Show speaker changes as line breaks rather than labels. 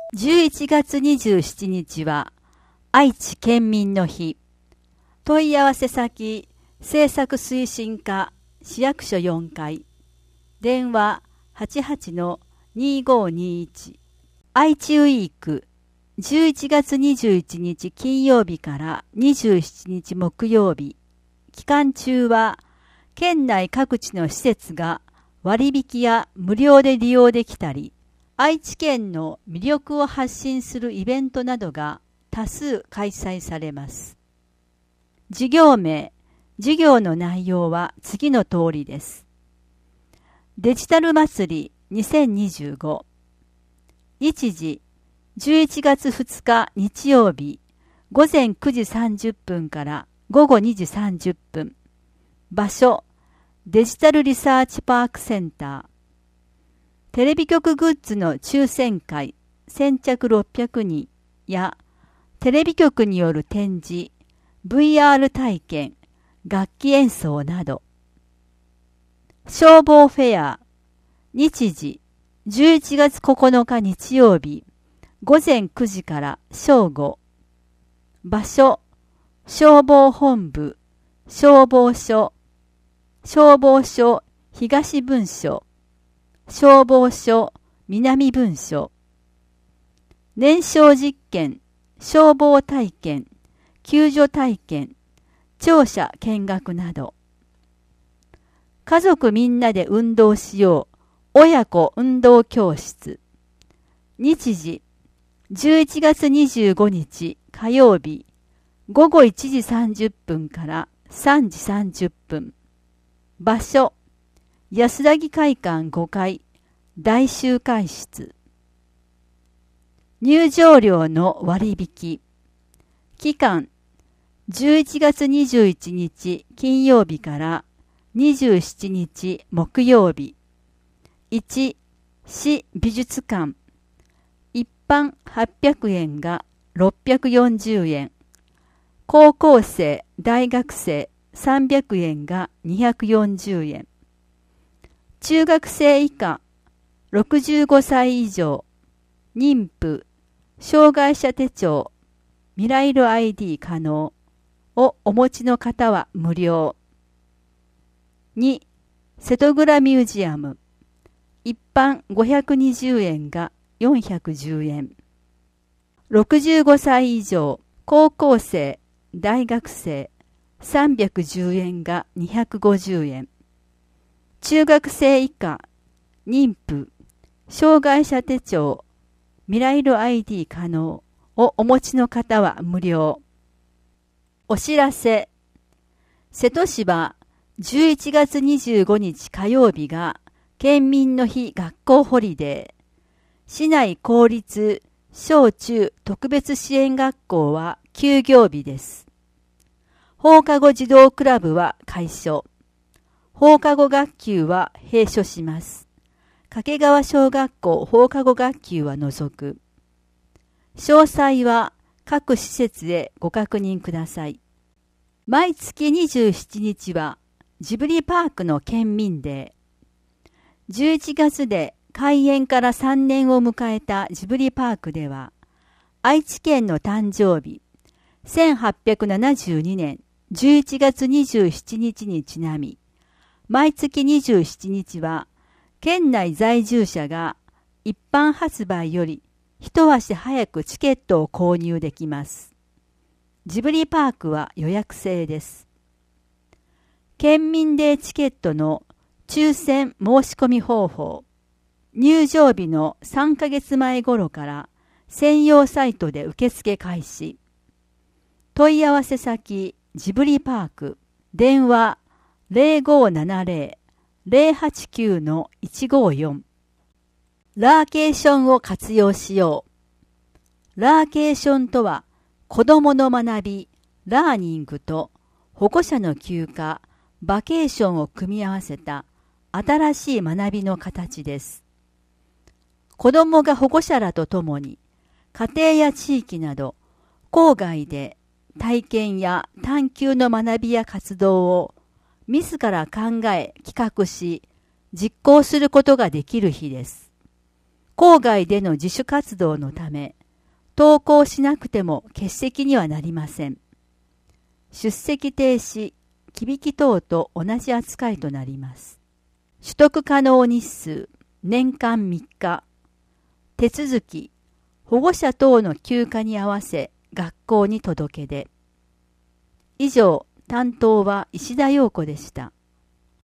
11月27日は愛知県民の日。問い合わせ先、政策推進課市役所4階。電話88-2521。愛知ウィーク。11月21日金曜日から27日木曜日。期間中は県内各地の施設が割引や無料で利用できたり、愛知県の魅力を発信するイベントなどが多数開催されます。授業名、授業の内容は次の通りです。デジタル祭り2025。日時、11月2日日曜日、午前9時30分から午後2時30分。場所、デジタルリサーチパークセンター。テレビ局グッズの抽選会、先着600人や、テレビ局による展示、VR 体験、楽器演奏など。消防フェア、日時、11月9日日曜日、午前9時から正午。場所、消防本部、消防署、消防署東分署、消防署南分署。燃焼実験、消防体験、救助体験、庁舎見学など。家族みんなで運動しよう、親子運動教室。日時、11月25日火曜日、午後1時30分から3時30分。場所、安らぎ会館5階、大集会室。入場料の割引。期間、11月21日金曜日から27日木曜日。1、市美術館。一般800円が640円。高校生、大学生300円が240円。中学生以下、65歳以上、妊婦、障害者手帳、未来色 ID 可能をお持ちの方は無料。2、瀬戸倉ミュージアム。一般520円が410円。65歳以上、高校生、大学生、310円が250円。中学生以下、妊婦、障害者手帳、未来色 ID 可能をお持ちの方は無料。お知らせ。瀬戸市は11月25日火曜日が県民の日学校ホリデー。市内公立小中特別支援学校は休業日です。放課後児童クラブは開所。放課後学級は閉所します。掛川小学校放課後学級は除く。詳細は各施設でご確認ください。毎月27日はジブリパークの県民デー。11月で開園から3年を迎えたジブリパークでは、愛知県の誕生日、1872年11月27日にちなみ、毎月27日は、県内在住者が一般発売より一足早くチケットを購入できます。ジブリパークは予約制です。県民デーチケットの抽選申し込み方法。入場日の3ヶ月前頃から専用サイトで受付開始。問い合わせ先ジブリパーク。電話0570-089-154。ラーケーションを活用しよう。ラーケーションとは、子供の学び、ラーニングと保護者の休暇、バケーションを組み合わせた新しい学びの形です。子供が保護者らと共に、家庭や地域など、郊外で体験や探究の学びや活動を自ら考え企画し、実行することができる日です。 郊外での自主活動のため、登校しなくても欠席にはなりません。出席停止、忌引き等と同じ扱いとなります。取得可能日数、年間3日。手続き、保護者等の休暇に合わせ学校に届け出。以上、担当は石田陽子でした。